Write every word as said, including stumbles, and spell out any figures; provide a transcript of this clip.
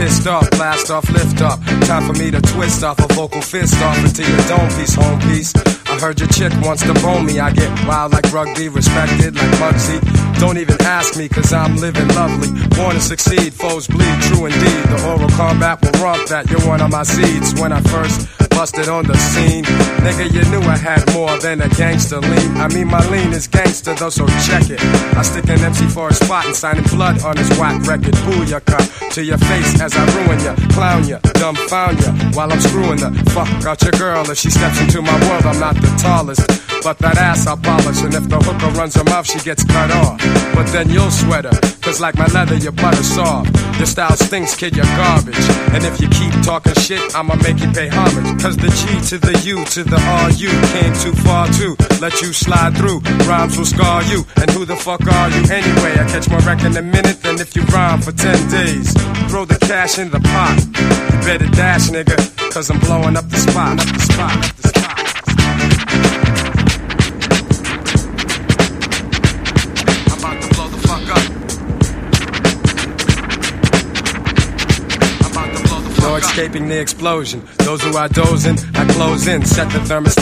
pissed off, blast off, lift up. Time for me to twist off a vocal fist off into your dome piece, home piece. I heard your chick wants to bone me. I get wild like rugby, respected like Muggsy. Don't even ask me, cause I'm living lovely. Born to succeed, foes bleed, true indeed. The oral combat will rump that. You're one of my seeds. When I first busted on the scene, nigga, you knew I had more than a gangster lean. I mean, my lean is gangster though, so check it. I stick an M C for a spot and signing blood on his whack record. Booyaka to your face as I ruin ya, clown ya, dumbfound ya, while I'm screwing the fuck out your girl. If she steps into my world, I'm not the tallest, but that ass I'll polish. And if the hooker runs her mouth, she gets cut off. But then you'll sweat her, cause like my leather, your butter soft. Your style stinks, kid, you're garbage. And if you keep talking shit, I'ma make you pay homage. Cause the G to the U to the R U came too far to let you slide through. Rhymes will scar you, and who the fuck are you anyway? I catch my wreck in a minute than if you rhyme for ten days. Throw the cash in the pot. You better dash, nigga, cause I'm blowing up the spot, up the spot, up the spot. No escaping the explosion. Those who are dozing, I close in, set the thermostat.